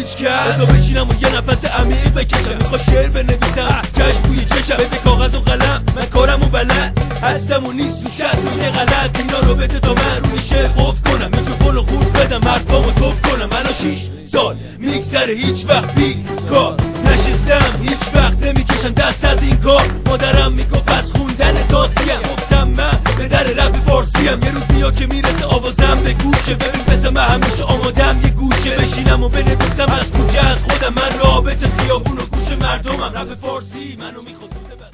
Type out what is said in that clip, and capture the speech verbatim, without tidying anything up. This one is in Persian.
هیچ کس بذار بشینم و یه نفس عمیق بکشم. میخوا شعر بنویسم چشم بوی چشم بده کاغذ و قلم من کارم و بلد هستم و نیست و شد و یه غلط اینا رو بده تا من روی شعر قفل کنم میکروفون رو خورد بدم حرفامو توف کنم. الان شیش سال میگذره هیچ وقت بیکار نشستم هیچ وقت نمیکشم دست از این کار. مادرم میگفت از خوندن تاسیم گفتم من به در رپ فارسیم. یه روز بیا که میرسه آوازم به گوشه ببین بسه من همیشه آمادم یه گوشه بشینم و بنویسم از کوچه از خودم من رابط خیابون و گوش مردمم. رپ فارسی منو میخواد